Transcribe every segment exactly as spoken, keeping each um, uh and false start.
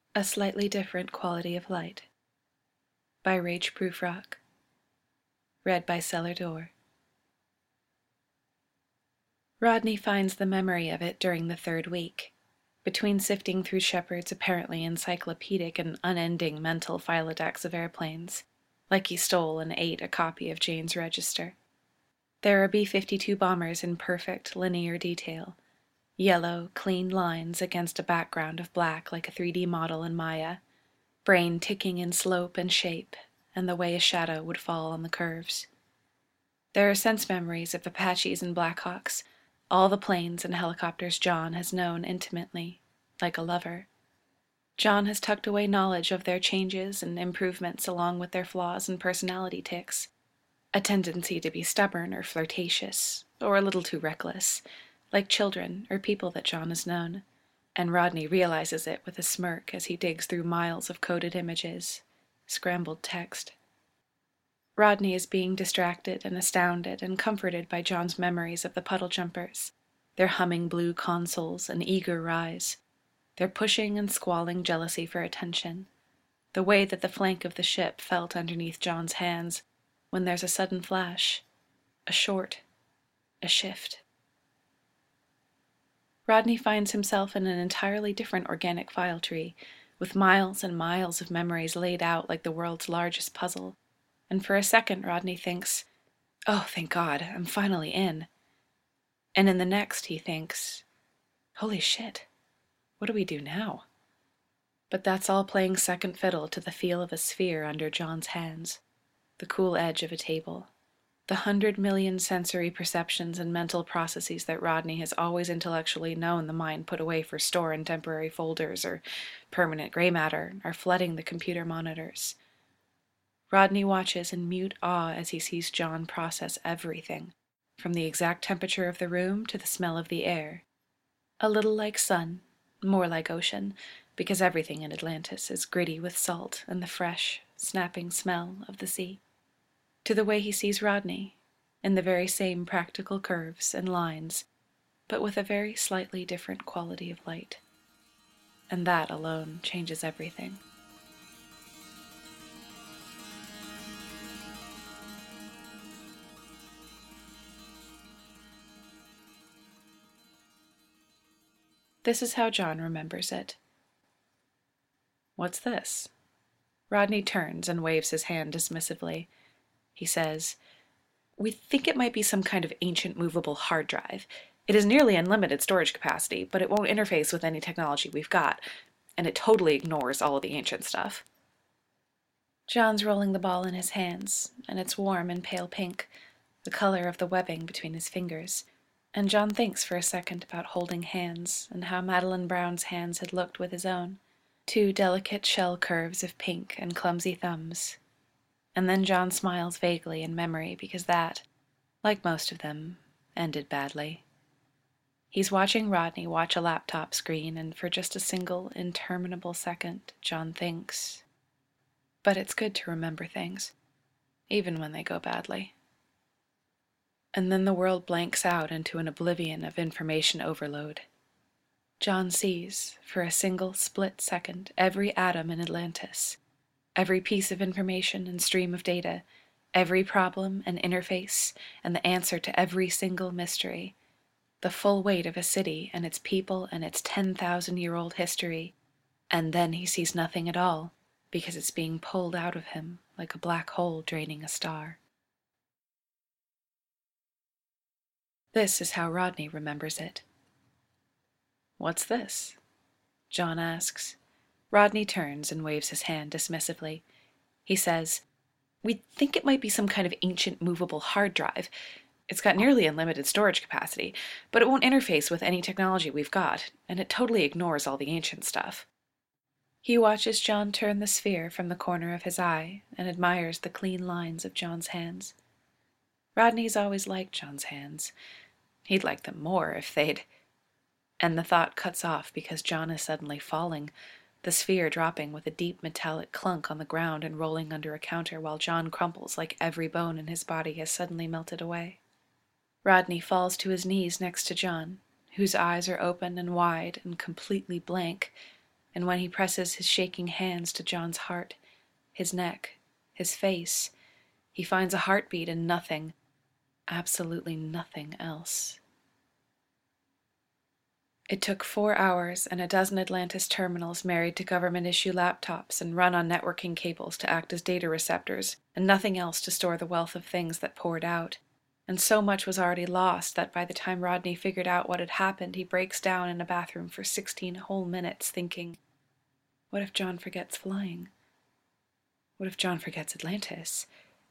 A Slightly Different Quality of Light by Rach Prufrock. Read by Cellar Door. Rodney finds the memory of it during the third week, between sifting through Shepard's apparently encyclopedic and unending mental filodex of airplanes, like he stole and ate a copy of Jane's Register. There are B fifty-two bombers in perfect, linear detail, yellow, clean lines against a background of black like a three D model in Maya, brain ticking in slope and shape, and the way a shadow would fall on the curves. There are sense memories of Apaches and Blackhawks, all the planes and helicopters John has known intimately, like a lover. John has tucked away knowledge of their changes and improvements along with their flaws and personality tics, a tendency to be stubborn or flirtatious, or a little too reckless, like children or people that John has known, and Rodney realizes it with a smirk as he digs through miles of coded images, scrambled text. Rodney is being distracted and astounded and comforted by John's memories of the puddle jumpers, their humming blue consoles and eager rise, their pushing and squalling jealousy for attention, the way that the flank of the ship felt underneath John's hands when there's a sudden flash, a short, a shift. Rodney finds himself in an entirely different organic file tree, with miles and miles of memories laid out like the world's largest puzzle, and for a second Rodney thinks, "Oh, thank God, I'm finally in." And in the next he thinks, "Holy shit, what do we do now?" But that's all playing second fiddle to the feel of a sphere under John's hands, the cool edge of a table, the hundred million sensory perceptions and mental processes that Rodney has always intellectually known the mind put away for store in temporary folders or permanent gray matter are flooding the computer monitors. Rodney watches in mute awe as he sees John process everything, from the exact temperature of the room to the smell of the air. A little like sun, more like ocean, because everything in Atlantis is gritty with salt and the fresh, snapping smell of the sea. To the way he sees Rodney, in the very same practical curves and lines, but with a very slightly different quality of light. And that alone changes everything. This is how John remembers it. "What's this?" Rodney turns and waves his hand dismissively. He says, "We think it might be some kind of ancient movable hard drive. It has nearly unlimited storage capacity, but it won't interface with any technology we've got, and it totally ignores all of the ancient stuff." John's rolling the ball in his hands, and it's warm and pale pink, the color of the webbing between his fingers. And John thinks for a second about holding hands and how Madeline Brown's hands had looked with his own, two delicate shell curves of pink and clumsy thumbs. And then John smiles vaguely in memory because that, like most of them, ended badly. He's watching Rodney watch a laptop screen, and for just a single, interminable second, John thinks, "But it's good to remember things, even when they go badly." And then the world blanks out into an oblivion of information overload. John sees, for a single split second, every atom in Atlantis, every piece of information and stream of data, every problem and interface, and the answer to every single mystery, the full weight of a city and its people and its ten thousand year old history, and then he sees nothing at all, because it's being pulled out of him like a black hole draining a star. This is how Rodney remembers it. "What's this?" John asks. Rodney turns and waves his hand dismissively. He says, "We think it might be some kind of ancient movable hard drive. It's got nearly unlimited storage capacity, but it won't interface with any technology we've got, and it totally ignores all the ancient stuff." He watches John turn the sphere from the corner of his eye and admires the clean lines of John's hands. Rodney's always liked John's hands. He'd like them more if they'd... And the thought cuts off because John is suddenly falling, the sphere dropping with a deep metallic clunk on the ground and rolling under a counter while John crumples like every bone in his body has suddenly melted away. Rodney falls to his knees next to John, whose eyes are open and wide and completely blank, and when he presses his shaking hands to John's heart, his neck, his face, he finds a heartbeat and nothing, absolutely nothing else. It took four hours and a dozen Atlantis terminals married to government-issue laptops and run on networking cables to act as data receptors, and nothing else to store the wealth of things that poured out. And so much was already lost that by the time Rodney figured out what had happened, he breaks down in a bathroom for sixteen whole minutes thinking, what if John forgets flying? What if John forgets Atlantis?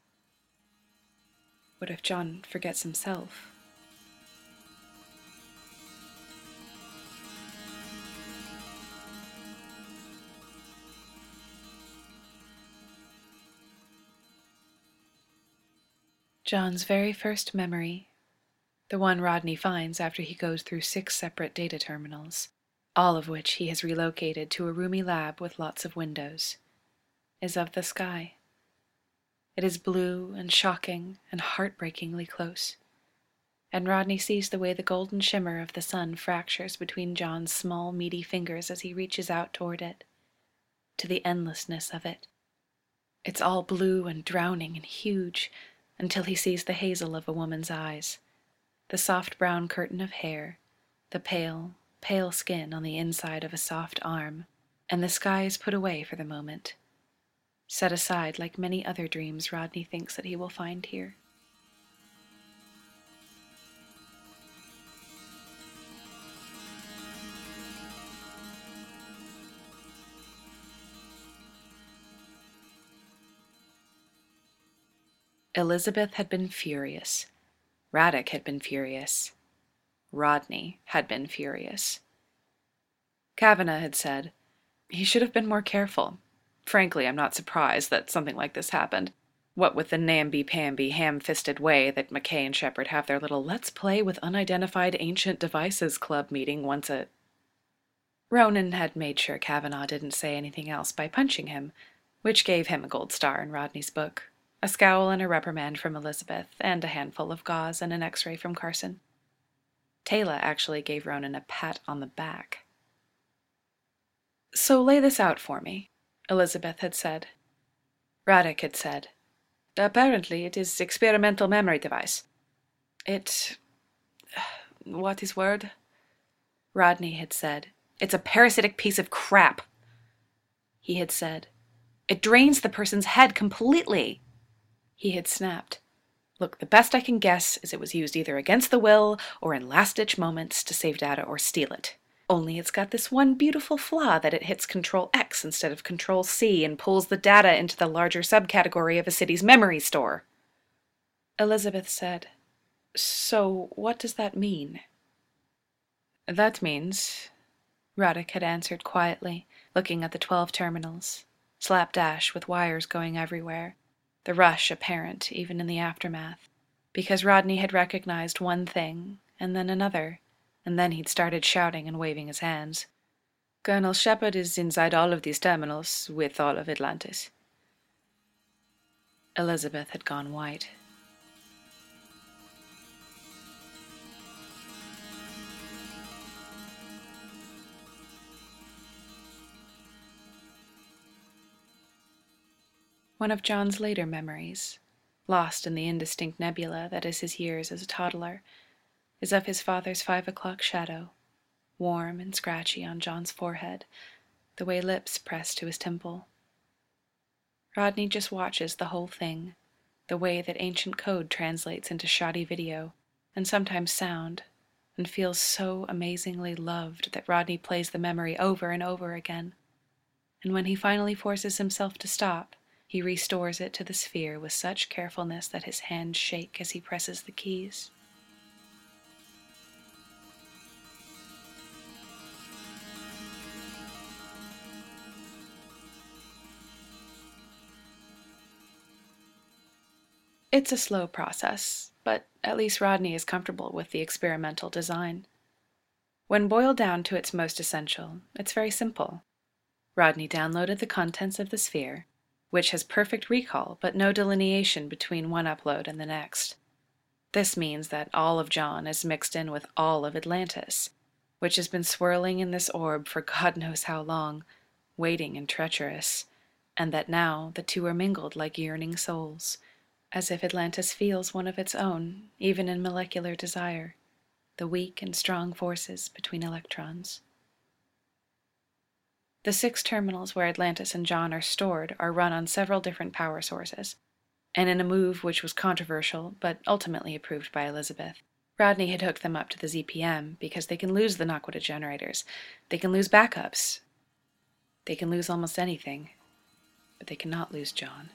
What if John forgets himself? John's very first memory, the one Rodney finds after he goes through six separate data terminals, all of which he has relocated to a roomy lab with lots of windows, is of the sky. It is blue and shocking and heartbreakingly close, and Rodney sees the way the golden shimmer of the sun fractures between John's small, meaty fingers as he reaches out toward it, to the endlessness of it. It's all blue and drowning and huge, until he sees the hazel of a woman's eyes, the soft brown curtain of hair, the pale, pale skin on the inside of a soft arm, and the sky is put away for the moment, set aside like many other dreams Rodney thinks that he will find here. Elizabeth had been furious. Radek had been furious. Rodney had been furious. Kavanagh had said, "He should have been more careful. Frankly, I'm not surprised that something like this happened. What with the namby-pamby, ham-fisted way that McKay and Shepard have their little Let's Play with Unidentified Ancient Devices club meeting once a..." Ronan had made sure Kavanagh didn't say anything else by punching him, which gave him a gold star in Rodney's book, a scowl and a reprimand from Elizabeth, and a handful of gauze and an x-ray from Carson. Taylor actually gave Ronan a pat on the back. "So lay this out for me," Elizabeth had said. Radek had said, "Apparently it is experimental memory device. It... what is word?" Rodney had said, "It's a parasitic piece of crap." He had said, "It drains the person's head completely." He had snapped, "Look, the best I can guess is it was used either against the will or in last-ditch moments to save data or steal it. Only it's got this one beautiful flaw that it hits Control X instead of Control C and pulls the data into the larger subcategory of a city's memory store." Elizabeth said, "So what does that mean?" "That means," Radek had answered quietly, looking at the twelve terminals, slapdash with wires going everywhere, the rush apparent even in the aftermath, because Rodney had recognized one thing, and then another, and then he'd started shouting and waving his hands. "Colonel Shepard is inside all of these terminals, with all of Atlantis." Elizabeth had gone white. One of John's later memories, lost in the indistinct nebula that is his years as a toddler, is of his father's five o'clock shadow, warm and scratchy on John's forehead, the way lips press to his temple. Rodney just watches the whole thing, the way that ancient code translates into shoddy video, and sometimes sound, and feels so amazingly loved that Rodney plays the memory over and over again. And when he finally forces himself to stop, he restores it to the sphere with such carefulness that his hands shake as he presses the keys. It's a slow process, but at least Rodney is comfortable with the experimental design. When boiled down to its most essential, it's very simple. Rodney downloaded the contents of the sphere, which has perfect recall but no delineation between one upload and the next. This means that all of John is mixed in with all of Atlantis, which has been swirling in this orb for God knows how long, waiting and treacherous, and that now the two are mingled like yearning souls, as if Atlantis feels one of its own, even in molecular desire, the weak and strong forces between electrons. The six terminals where Atlantis and John are stored are run on several different power sources, and in a move which was controversial but ultimately approved by Elizabeth, Rodney had hooked them up to the Z P M because they can lose the Naquadah generators, they can lose backups, they can lose almost anything, but they cannot lose John.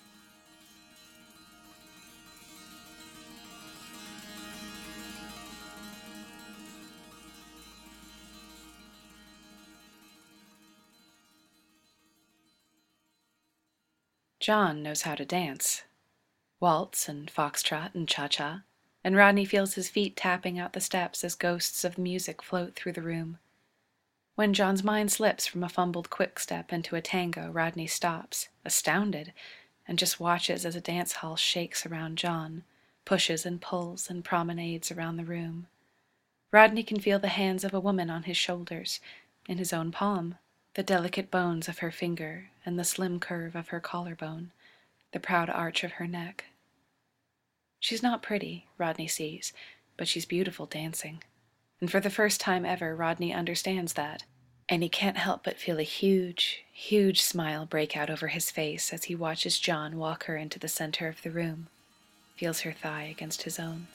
John knows how to dance. Waltz and foxtrot and cha-cha, and Rodney feels his feet tapping out the steps as ghosts of music float through the room. When John's mind slips from a fumbled quick-step into a tango, Rodney stops, astounded, and just watches as a dance hall shakes around John, pushes and pulls and promenades around the room. Rodney can feel the hands of a woman on his shoulders, in his own palm, the delicate bones of her finger and the slim curve of her collarbone, the proud arch of her neck. She's not pretty, Rodney sees, but she's beautiful dancing. And for the first time ever, Rodney understands that, and he can't help but feel a huge, huge smile break out over his face as he watches John walk her into the center of the room, feels her thigh against his own.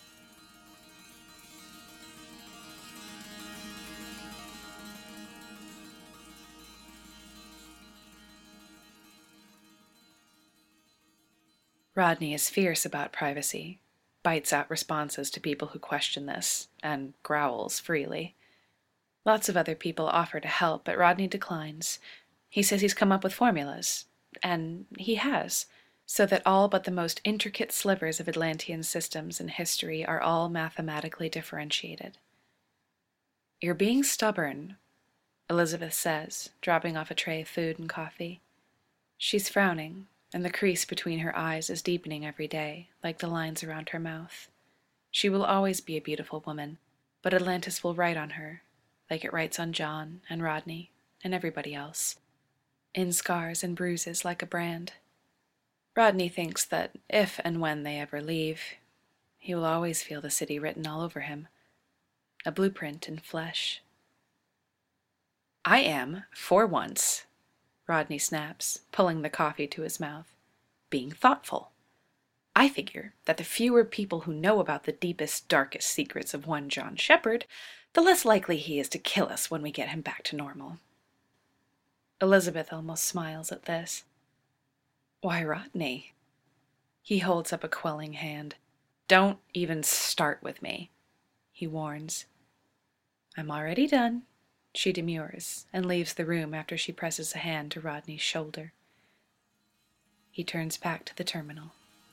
Rodney is fierce about privacy, bites out responses to people who question this, and growls freely. Lots of other people offer to help, but Rodney declines. He says he's come up with formulas, and he has, so that all but the most intricate slivers of Atlantean systems in history are all mathematically differentiated. "You're being stubborn," Elizabeth says, dropping off a tray of food and coffee. She's frowning, and the crease between her eyes is deepening every day, like the lines around her mouth. She will always be a beautiful woman, but Atlantis will write on her, like it writes on John and Rodney and everybody else, in scars and bruises like a brand. Rodney thinks that if and when they ever leave, he will always feel the city written all over him, a blueprint in flesh. "I am, for once," Rodney snaps, pulling the coffee to his mouth, "being thoughtful. I figure that the fewer people who know about the deepest, darkest secrets of one John Shepherd, the less likely he is to kill us when we get him back to normal." Elizabeth almost smiles at this. "Why, Rodney?" He holds up a quelling hand. "Don't even start with me," he warns. "I'm already done." She demurs and leaves the room after she presses a hand to Rodney's shoulder. He turns back to the terminal.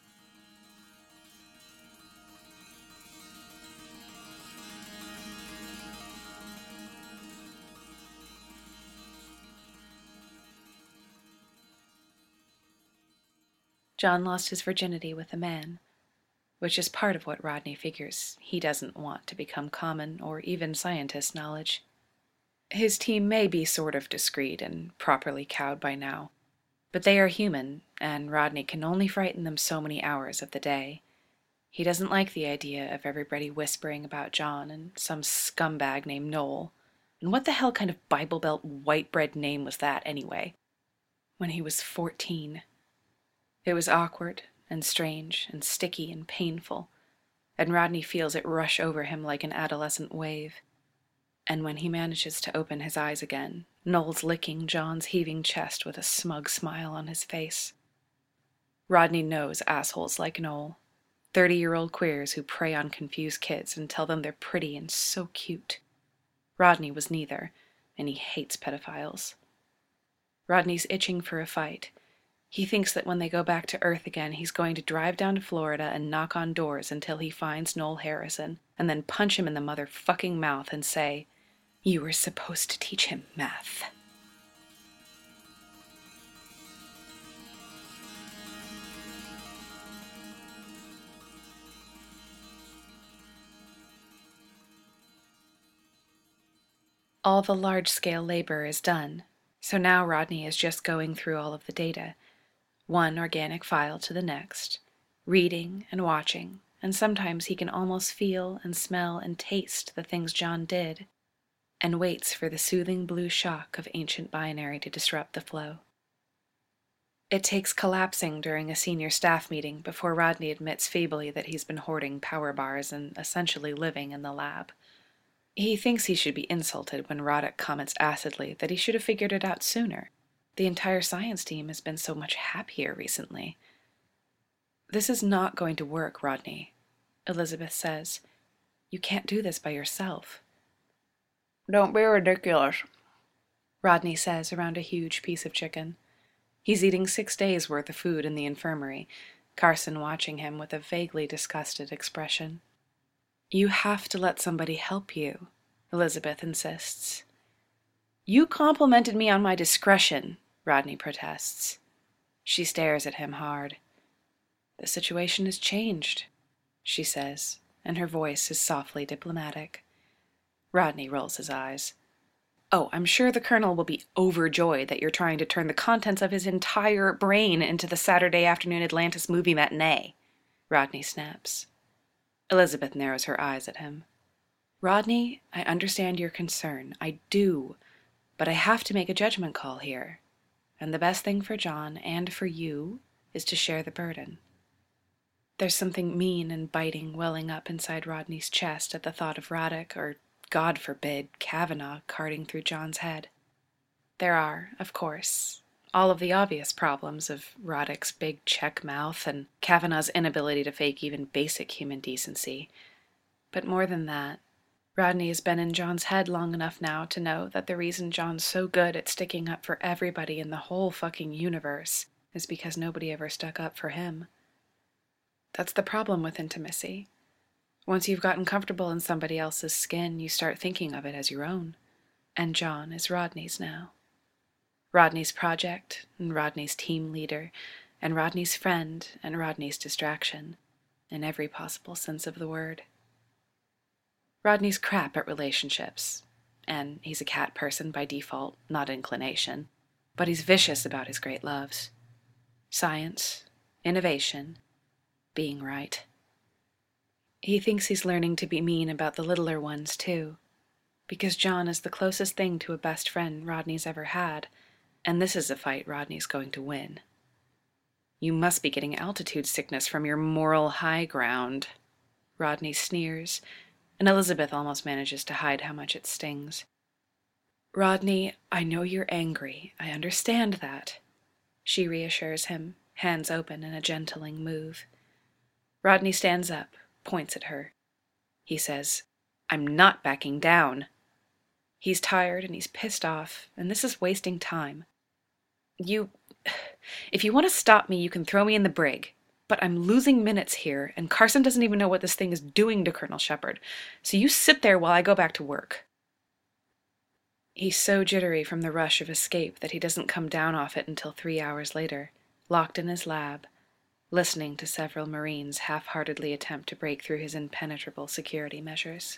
John lost his virginity with a man, which is part of what Rodney figures he doesn't want to become common or even scientist knowledge. His team may be sort of discreet and properly cowed by now, but they are human, and Rodney can only frighten them so many hours of the day. He doesn't like the idea of everybody whispering about John and some scumbag named Noel. And what the hell kind of Bible Belt white bread name was that, anyway? When he was fourteen. It was awkward and strange and sticky and painful, and Rodney feels it rush over him like an adolescent wave. And when he manages to open his eyes again, Noel's licking John's heaving chest with a smug smile on his face. Rodney knows assholes like Noel, thirty-year-old queers who prey on confused kids and tell them they're pretty and so cute. Rodney was neither, and he hates pedophiles. Rodney's itching for a fight. He thinks that when they go back to Earth again, he's going to drive down to Florida and knock on doors until he finds Noel Harrison, and then punch him in the motherfucking mouth and say, "You were supposed to teach him math." All the large-scale labor is done, so now Rodney is just going through all of the data, one organic file to the next, reading and watching, and sometimes he can almost feel and smell and taste the things John did, and waits for the soothing blue shock of ancient binary to disrupt the flow. It takes collapsing during a senior staff meeting before Rodney admits feebly that he's been hoarding power bars and essentially living in the lab. He thinks he should be insulted when Roddick comments acidly that he should have figured it out sooner. The entire science team has been so much happier recently. "This is not going to work, Rodney," Elizabeth says. "You can't do this by yourself." "Don't be ridiculous," Rodney says around a huge piece of chicken. He's eating six days' worth of food in the infirmary, Carson watching him with a vaguely disgusted expression. "You have to let somebody help you," Elizabeth insists. "You complimented me on my discretion," Rodney protests. She stares at him hard. "The situation has changed," she says, and her voice is softly diplomatic. Rodney rolls his eyes. "Oh, I'm sure the Colonel will be overjoyed that you're trying to turn the contents of his entire brain into the Saturday afternoon Atlantis movie matinee," Rodney snaps. Elizabeth narrows her eyes at him. "Rodney, I understand your concern. I do. But I have to make a judgment call here. And the best thing for John and for you is to share the burden." There's something mean and biting welling up inside Rodney's chest at the thought of Roddick, or, God forbid, Kavanaugh carting through John's head. There are, of course, all of the obvious problems of Roddick's big check mouth and Kavanaugh's inability to fake even basic human decency. But more than that, Rodney has been in John's head long enough now to know that the reason John's so good at sticking up for everybody in the whole fucking universe is because nobody ever stuck up for him. That's the problem with intimacy. Once you've gotten comfortable in somebody else's skin, you start thinking of it as your own. And John is Rodney's now. Rodney's project, and Rodney's team leader, and Rodney's friend, and Rodney's distraction, in every possible sense of the word. Rodney's crap at relationships, and he's a cat person by default, not inclination, but he's vicious about his great loves. Science, innovation, being right. He thinks he's learning to be mean about the littler ones, too, because John is the closest thing to a best friend Rodney's ever had, and this is a fight Rodney's going to win. "You must be getting altitude sickness from your moral high ground," Rodney sneers, and Elizabeth almost manages to hide how much it stings. "Rodney, I know you're angry. I understand that," she reassures him, hands open in a gentling move. Rodney stands up, points at her. He says, "I'm not backing down." He's tired and he's pissed off, and this is wasting time. You... If you want to stop me, you can throw me in the brig. But I'm losing minutes here, and Carson doesn't even know what this thing is doing to Colonel Shepard. So you sit there while I go back to work. He's so jittery from the rush of escape that he doesn't come down off it until three hours later, locked in his lab, listening to several Marines half-heartedly attempt to break through his impenetrable security measures.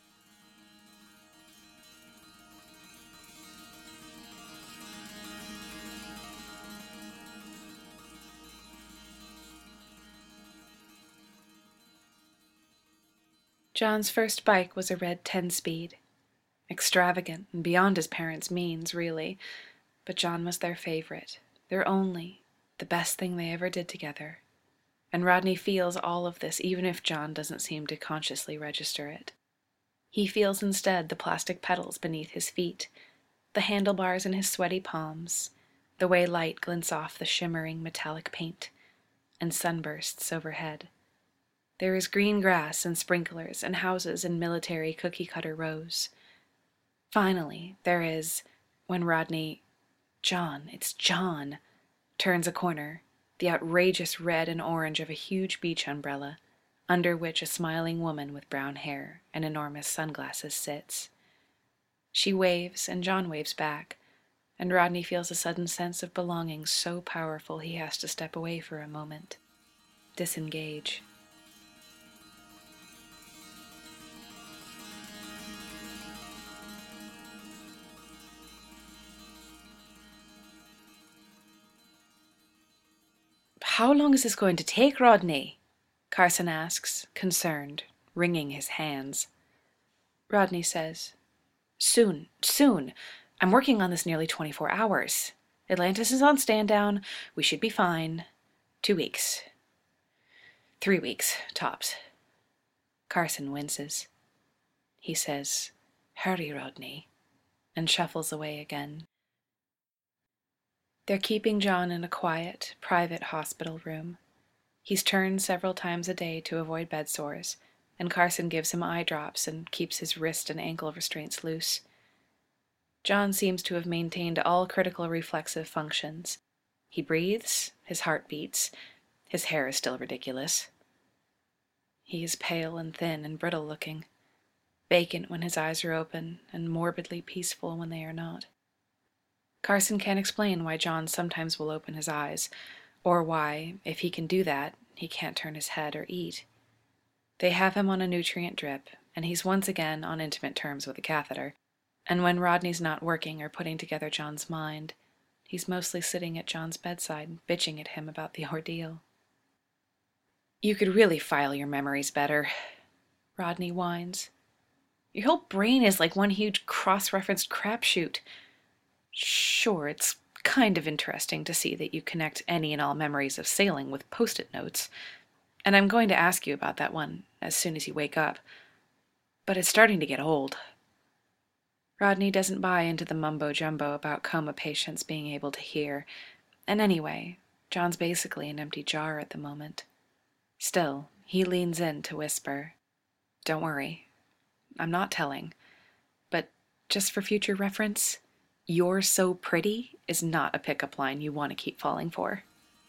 John's first bike was a red ten-speed. Extravagant and beyond his parents' means, really, but John was their favorite, their only, the best thing they ever did together. And Rodney feels all of this even if John doesn't seem to consciously register it. He feels instead the plastic pedals beneath his feet, the handlebars in his sweaty palms, the way light glints off the shimmering metallic paint, and sunbursts overhead. There is green grass and sprinklers and houses in military cookie-cutter rows. Finally, there is, when Rodney, John, it's John, turns a corner, the outrageous red and orange of a huge beach umbrella, under which a smiling woman with brown hair and enormous sunglasses sits. She waves, and John waves back, and Rodney feels a sudden sense of belonging so powerful he has to step away for a moment, disengage. How long is this going to take, Rodney? Carson asks, concerned, wringing his hands. Rodney says, Soon, soon. I'm working on this nearly twenty-four hours. Atlantis is on stand down. We should be fine. Two weeks. Three weeks, tops. Carson winces. He says, Hurry, Rodney, and shuffles away again. They're keeping John in a quiet, private hospital room. He's turned several times a day to avoid bed sores, and Carson gives him eye drops and keeps his wrist and ankle restraints loose. John seems to have maintained all critical reflexive functions. He breathes, his heart beats, his hair is still ridiculous. He is pale and thin and brittle-looking, vacant when his eyes are open and morbidly peaceful when they are not. Carson can't explain why John sometimes will open his eyes, or why, if he can do that, he can't turn his head or eat. They have him on a nutrient drip, and he's once again on intimate terms with a catheter, and when Rodney's not working or putting together John's mind, he's mostly sitting at John's bedside, bitching at him about the ordeal. You could really file your memories better, Rodney whines. Your whole brain is like one huge cross-referenced crapshoot. Sure, it's kind of interesting to see that you connect any and all memories of sailing with post-it notes, and I'm going to ask you about that one as soon as you wake up. But it's starting to get old. Rodney doesn't buy into the mumbo-jumbo about coma patients being able to hear, and anyway, John's basically an empty jar at the moment. Still, he leans in to whisper, Don't worry, I'm not telling, but just for future reference, "You're so pretty" is not a pickup line you want to keep falling for.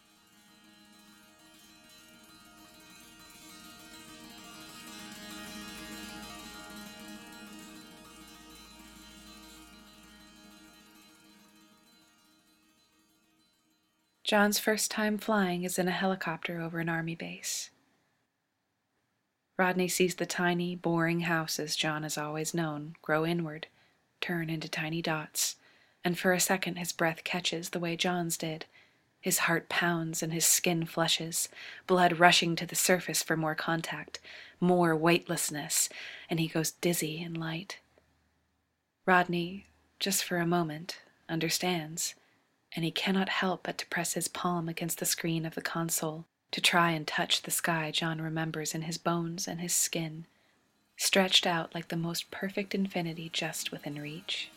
John's first time flying is in a helicopter over an army base. Rodney sees the tiny, boring houses John has always known grow inward, turn into tiny dots, and for a second his breath catches the way John's did. His heart pounds and his skin flushes, blood rushing to the surface for more contact, more weightlessness, and he goes dizzy and light. Rodney, just for a moment, understands, and he cannot help but to press his palm against the screen of the console to try and touch the sky John remembers in his bones and his skin, stretched out like the most perfect infinity just within reach.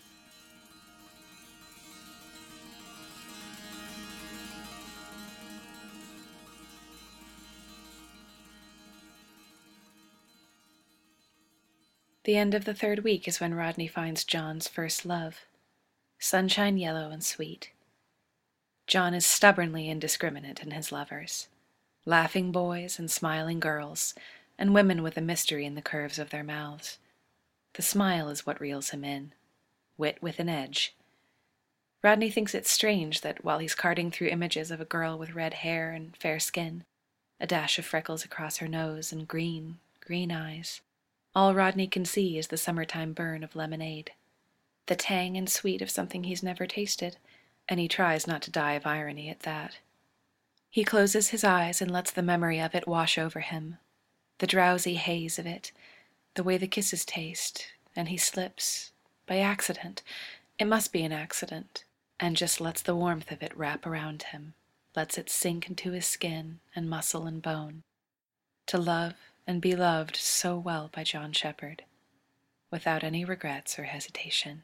The end of the third week is when Rodney finds John's first love, sunshine yellow and sweet. John is stubbornly indiscriminate in his lovers, laughing boys and smiling girls, and women with a mystery in the curves of their mouths. The smile is what reels him in, wit with an edge. Rodney thinks it strange that while he's carding through images of a girl with red hair and fair skin, a dash of freckles across her nose and green, green eyes, all Rodney can see is the summertime burn of lemonade, the tang and sweet of something he's never tasted, and he tries not to die of irony at that. He closes his eyes and lets the memory of it wash over him, the drowsy haze of it, the way the kisses taste, and he slips, by accident, it must be an accident, and just lets the warmth of it wrap around him, lets it sink into his skin and muscle and bone, to love and be loved so well by John Shepherd, without any regrets or hesitation.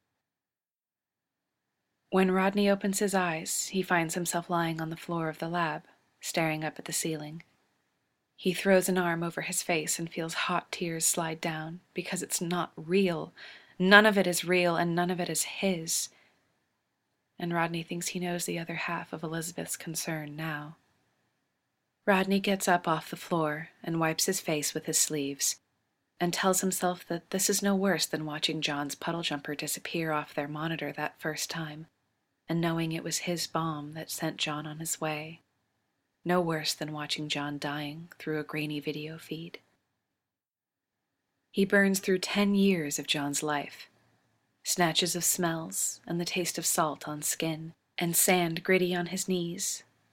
When Rodney opens his eyes, he finds himself lying on the floor of the lab, staring up at the ceiling. He throws an arm over his face and feels hot tears slide down, because it's not real. None of it is real, and none of it is his. And Rodney thinks he knows the other half of Elizabeth's concern now. Rodney gets up off the floor and wipes his face with his sleeves, and tells himself that this is no worse than watching John's puddle jumper disappear off their monitor that first time, and knowing it was his bomb that sent John on his way. No worse than watching John dying through a grainy video feed. He burns through ten years of John's life, snatches of smells and the taste of salt on skin, and sand gritty on his knees,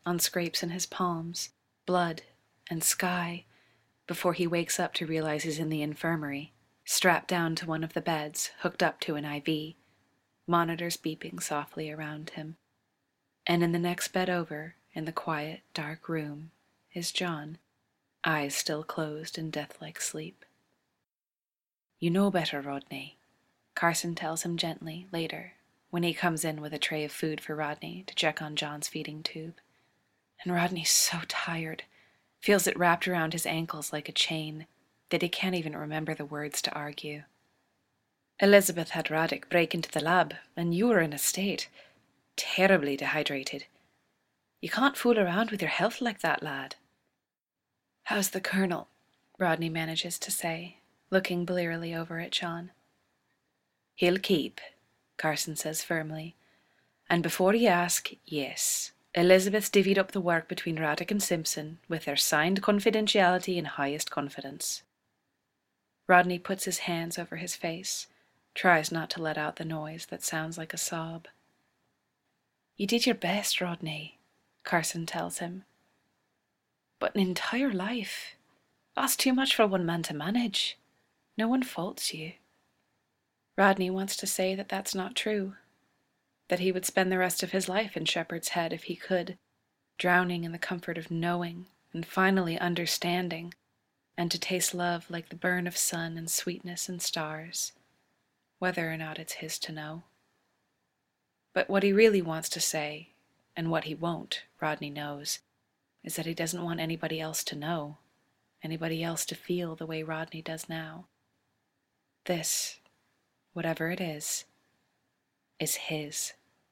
on scrapes in his palms, blood, and sky, before he wakes up to realize he's in the infirmary, strapped down to one of the beds, hooked up to an I V, monitors beeping softly around him. And in the next bed over, in the quiet, dark room, is John, eyes still closed in death-like sleep. "You know better, Rodney," Carson tells him gently later, when he comes in with a tray of food for Rodney to check on John's feeding tube. And Rodney's so tired, feels it wrapped around his ankles like a chain, that he can't even remember the words to argue. "Elizabeth had Radek break into the lab, and you were in a state, terribly dehydrated. You can't fool around with your health like that, lad." "How's the colonel?" Rodney manages to say, looking blearily over at John. "He'll keep," Carson says firmly. "And before you ask, yes, Elizabeth's divvied up the work between Radek and Simpson with their signed confidentiality and highest confidence." Rodney puts his hands over his face, tries not to let out the noise that sounds like a sob. "You did your best, Rodney," Carson tells him. "But an entire life, that's too much for one man to manage. No one faults you." Rodney wants to say that that's not true, that he would spend the rest of his life in Shepherd's Head if he could, drowning in the comfort of knowing and finally understanding, and to taste love like the burn of sun and sweetness and stars, whether or not it's his to know. But what he really wants to say, and what he won't, Rodney knows, is that he doesn't want anybody else to know, anybody else to feel the way Rodney does now. This, whatever it is, is his.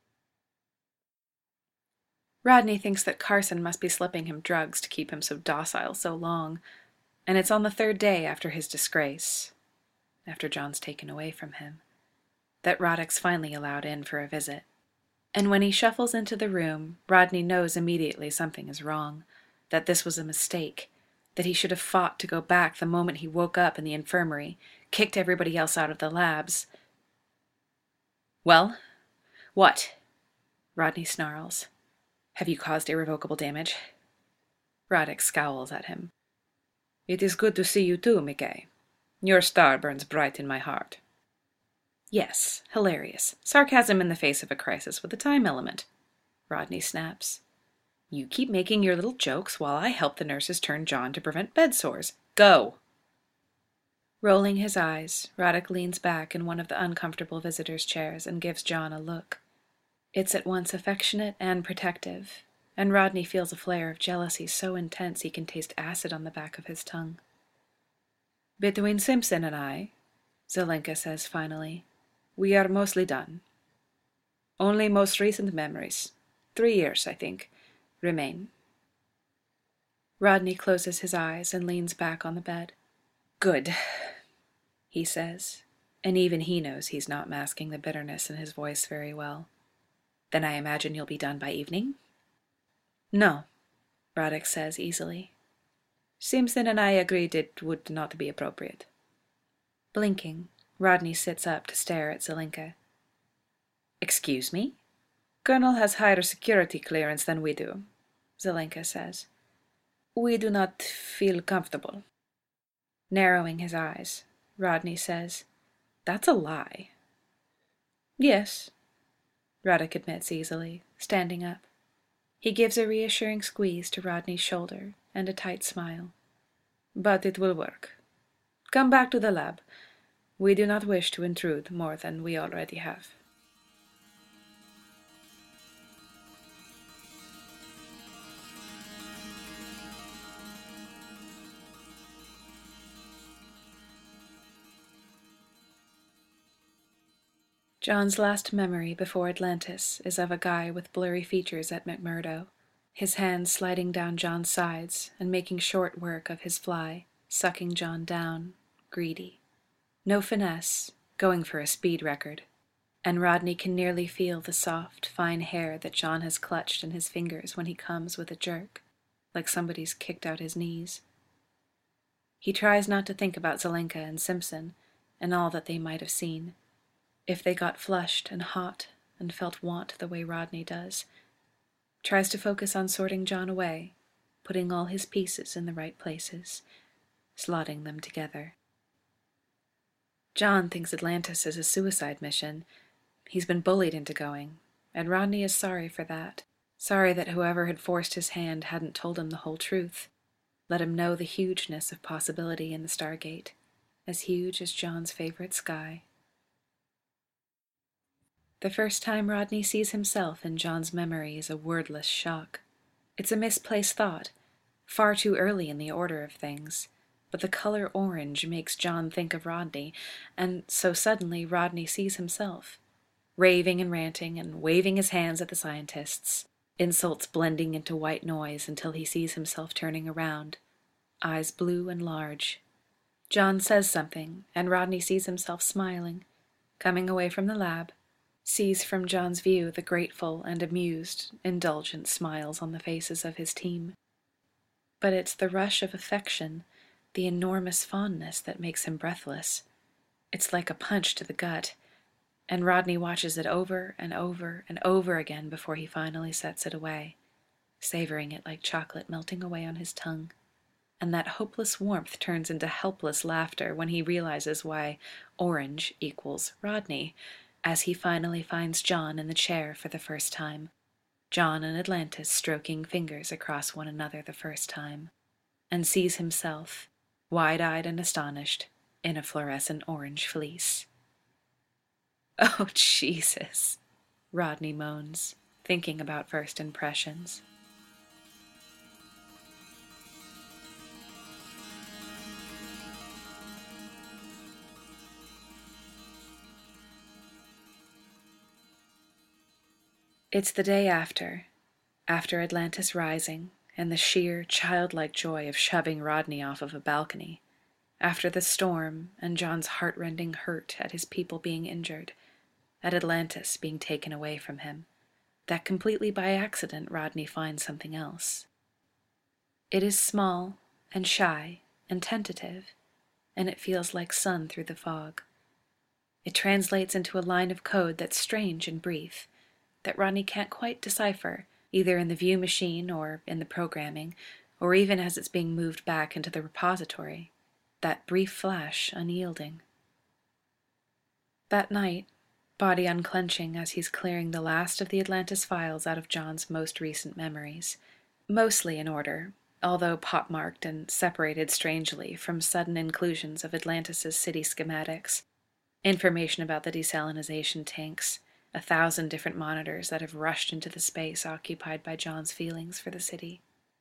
Rodney thinks that Carson must be slipping him drugs to keep him so docile so long, and it's on the third day after his disgrace, after John's taken away from him, that Radek's finally allowed in for a visit. And when he shuffles into the room, Rodney knows immediately something is wrong, that this was a mistake, that he should have fought to go back the moment he woke up in the infirmary, kicked everybody else out of the labs. "Well, what?" Rodney snarls. "Have you caused irrevocable damage?" Radek scowls at him. "It is good to see you too, Mickey. Your star burns bright in my heart." "Yes, hilarious. Sarcasm in the face of a crisis with a time element," Rodney snaps. "You keep making your little jokes while I help the nurses turn John to prevent bed sores. Go!" Rolling his eyes, Radek leans back in one of the uncomfortable visitors' chairs and gives John a look. It's at once affectionate and protective, and Rodney feels a flare of jealousy so intense he can taste acid on the back of his tongue. "Between Simpson and I," Zelenka says finally, "we are mostly done. Only most recent memories, three years, I think, remain." Rodney closes his eyes and leans back on the bed. "Good," he says, and even he knows he's not masking the bitterness in his voice very well. "Then I imagine you'll be done by evening?" "No," Radek says easily. "Simpson and I agreed it would not be appropriate." Blinking, Rodney sits up to stare at Zelenka. "Excuse me?" "Colonel has higher security clearance than we do," Zelenka says. "We do not feel comfortable." Narrowing his eyes, Rodney says, "That's a lie." "Yes," Radek admits easily, standing up. He gives a reassuring squeeze to Rodney's shoulder and a tight smile. "But it will work. Come back to the lab. We do not wish to intrude more than we already have." John's last memory before Atlantis is of a guy with blurry features at McMurdo, his hands sliding down John's sides and making short work of his fly, sucking John down, greedy. No finesse, going for a speed record, and Rodney can nearly feel the soft, fine hair that John has clutched in his fingers when he comes with a jerk, like somebody's kicked out his knees. He tries not to think about Zelenka and Simpson and all that they might have seen, if they got flushed and hot and felt want the way Rodney does. tries to focus on sorting John away, putting all his pieces in the right places, slotting them together. John thinks Atlantis is a suicide mission. He's been bullied into going, and Rodney is sorry for that. Sorry that whoever had forced his hand hadn't told him the whole truth, let him know the hugeness of possibility in the Stargate, as huge as John's favorite sky. The first time Rodney sees himself in John's memory is a wordless shock. It's a misplaced thought, far too early in the order of things, but the color orange makes John think of Rodney, and so suddenly Rodney sees himself, raving and ranting and waving his hands at the scientists, insults blending into white noise until he sees himself turning around, eyes blue and large. John says something, and Rodney sees himself smiling, coming away from the lab, sees from John's view the grateful and amused, indulgent smiles on the faces of his team. But it's the rush of affection, the enormous fondness that makes him breathless. It's like a punch to the gut, and Rodney watches it over and over and over again before he finally sets it away, savoring it like chocolate melting away on his tongue. And that hopeless warmth turns into helpless laughter when he realizes why orange equals Rodney, as he finally finds John in the chair for the first time, John and Atlantis stroking fingers across one another the first time, and sees himself, wide-eyed and astonished, in a fluorescent orange fleece. "Oh, Jesus," Rodney moans, thinking about first impressions. It's the day after, after Atlantis Rising, and the sheer, childlike joy of shoving Rodney off of a balcony, after the storm and John's heart-rending hurt at his people being injured, at Atlantis being taken away from him, that completely by accident Rodney finds something else. It is small and shy and tentative, and it feels like sun through the fog. It translates into a line of code that's strange and brief, that Rodney can't quite decipher, either in the view machine or in the programming, or even as it's being moved back into the repository, that brief flash unyielding. That night, body unclenching as he's clearing the last of the Atlantis files out of John's most recent memories, mostly in order, although pot-marked and separated strangely from sudden inclusions of Atlantis's city schematics, information about the desalinization tanks, a thousand different monitors that have rushed into the space occupied by John's feelings for the city.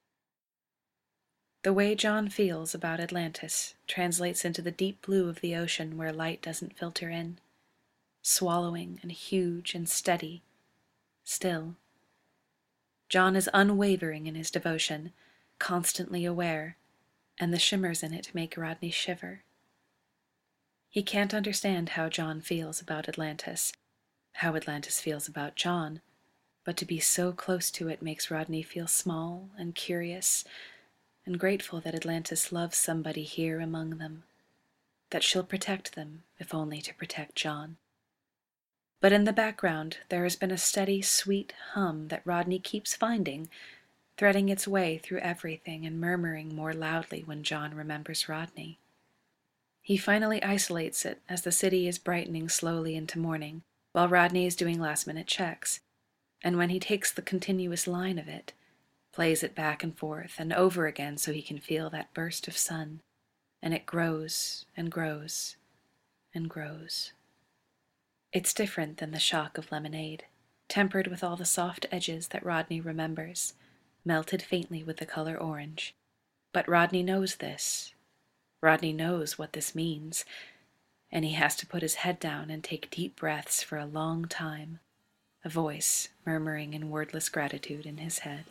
The way John feels about Atlantis translates into the deep blue of the ocean where light doesn't filter in, swallowing and huge and steady, still. John is unwavering in his devotion, constantly aware, and the shimmers in it make Rodney shiver. He can't understand how John feels about Atlantis, how Atlantis feels about John, but to be so close to it makes Rodney feel small and curious and grateful that Atlantis loves somebody here among them, that she'll protect them, if only to protect John. But in the background there has been a steady, sweet hum that Rodney keeps finding, threading its way through everything and murmuring more loudly when John remembers Rodney. He finally isolates it as the city is brightening slowly into morning, while Rodney is doing last-minute checks, and when he takes the continuous line of it, plays it back and forth and over again so he can feel that burst of sun, and it grows and grows and grows. It's different than the shock of lemonade, tempered with all the soft edges that Rodney remembers, melted faintly with the color orange. But Rodney knows this. Rodney knows what this means, and he has to put his head down and take deep breaths for a long time, a voice murmuring in wordless gratitude in his head.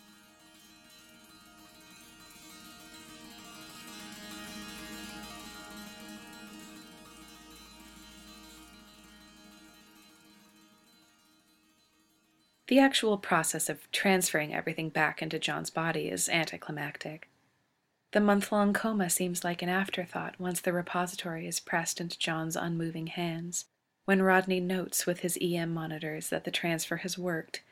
The actual process of transferring everything back into John's body is anticlimactic. The month-long coma seems like an afterthought once the repository is pressed into John's unmoving hands, when Rodney notes with his E M monitors that the transfer has worked,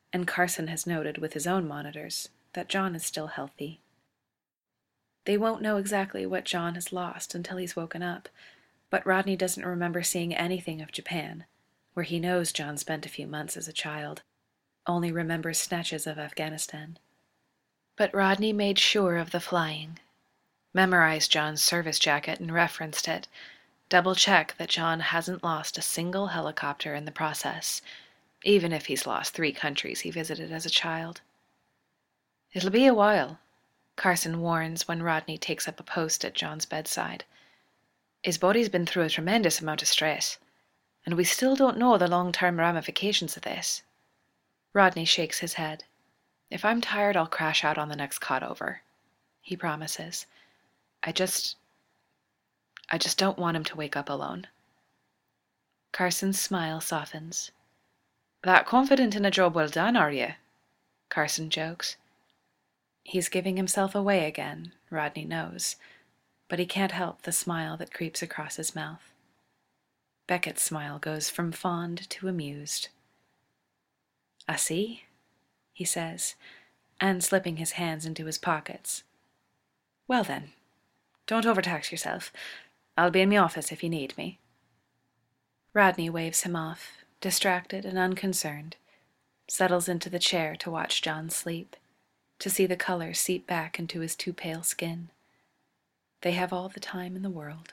and Carson has noted with his own monitors that John is still healthy. They won't know exactly what John has lost until he's woken up, but Rodney doesn't remember seeing anything of Japan, where he knows John spent a few months as a child, only remembers snatches of Afghanistan. But Rodney made sure of the flying, memorized John's service jacket and referenced it, double-check that John hasn't lost a single helicopter in the process, even if he's lost three countries he visited as a child. "It'll be a while," Carson warns when Rodney takes up a post at John's bedside. "His body's been through a tremendous amount of stress, and we still don't know the long-term ramifications of this." Rodney shakes his head. "If I'm tired, I'll crash out on the next cot over," he promises. I just... I just don't want him to wake up alone." Carson's smile softens. "That confident in a job well done, are you?" Carson jokes. He's giving himself away again, Rodney knows, but he can't help the smile that creeps across his mouth. Beckett's smile goes from fond to amused. "I see," he says, and slipping his hands into his pockets. "Well then, don't overtax yourself. I'll be in my office if you need me." Rodney waves him off, distracted and unconcerned, settles into the chair to watch John sleep, to see the color seep back into his too pale skin. They have all the time in the world.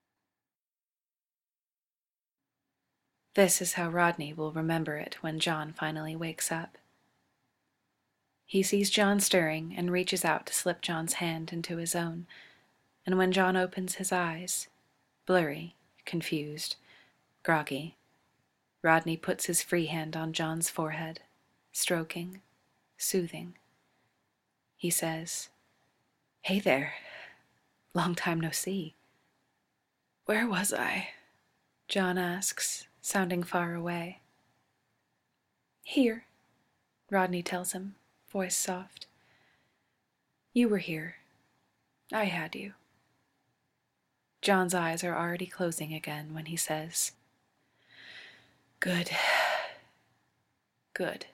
This is how Rodney will remember it when John finally wakes up. He sees John stirring and reaches out to slip John's hand into his own, and when John opens his eyes, blurry, confused, groggy, Rodney puts his free hand on John's forehead, stroking, soothing. He says, "Hey there. Long time no see." "Where was I?" John asks, sounding far away. "Here," Rodney tells him, voice soft. "You were here. I had you." John's eyes are already closing again when he says, "Good. Good."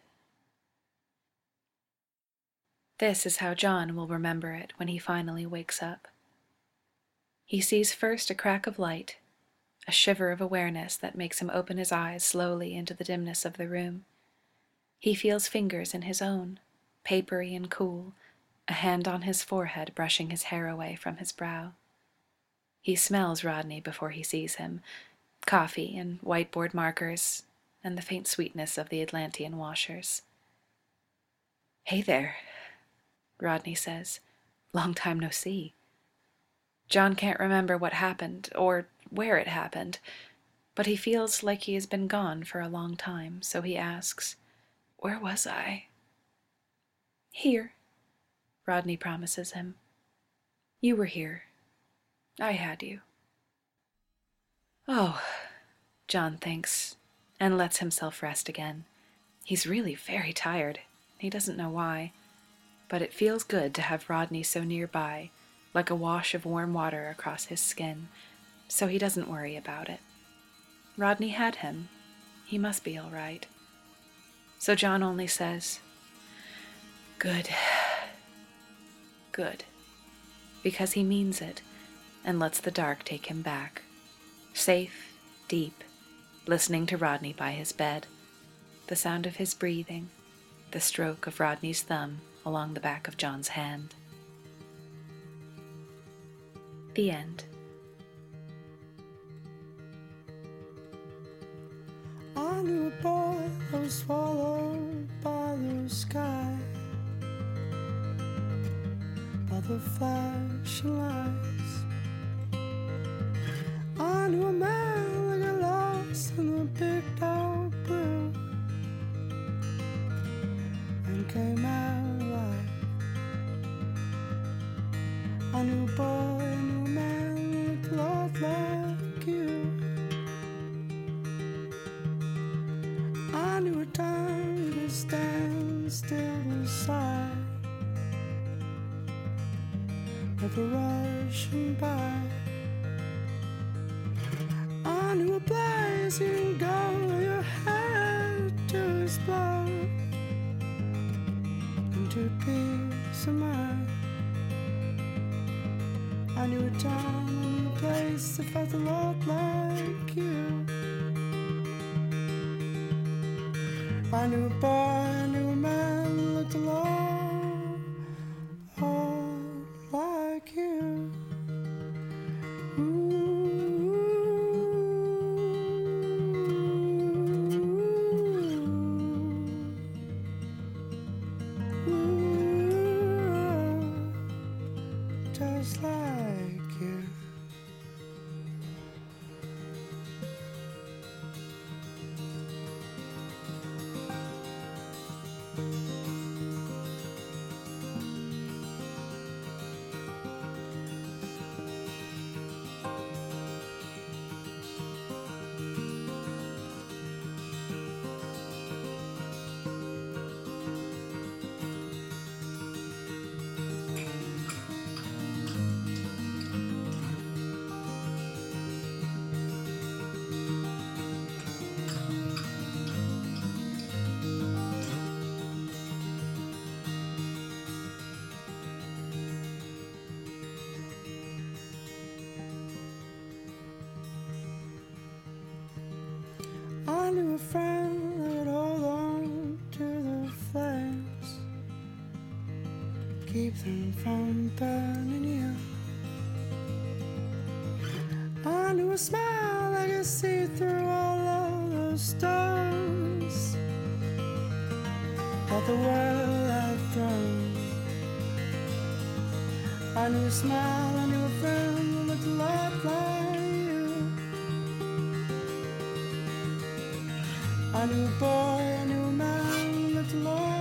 This is how John will remember it when he finally wakes up. He sees first a crack of light, a shiver of awareness that makes him open his eyes slowly into the dimness of the room. He feels fingers in his own, papery and cool, a hand on his forehead brushing his hair away from his brow. He smells Rodney before he sees him, coffee and whiteboard markers, and the faint sweetness of the Atlantean washers. "Hey there," Rodney says. "Long time no see." John can't remember what happened, or where it happened, but he feels like he has been gone for a long time, so he asks, "Where was I?" "Here," Rodney promises him. "You were here. I had you." "Oh," John thinks, and lets himself rest again. He's really very tired. He doesn't know why, but it feels good to have Rodney so nearby, like a wash of warm water across his skin, so he doesn't worry about it. Rodney had him. He must be all right. So John only says, "Good. Good," because he means it, and lets the dark take him back, safe, deep, listening to Rodney by his bed, the sound of his breathing, the stroke of Rodney's thumb along the back of John's hand. The end. I knew a boy that was swallowed by the sky, by the flashing lights. I knew a man that got lost in the big dark blue and came out alive. I knew a boy, I knew a man who looked a lot like you. I knew a time you could stand still beside, like a rushing by. I knew a place you can go, your head to explode. town and the place that felt a lot like you. I knew a boy, I knew a man who looked a lot, lot like you. Ooh. Just like you. I knew a friend that would hold on to the flames, keep them from burning you. I knew a smile that could see through all of those stars that the world had thrown. I knew a smile, I knew a friend who looked a lot like you. I knew a boy, I knew a man who looked a lot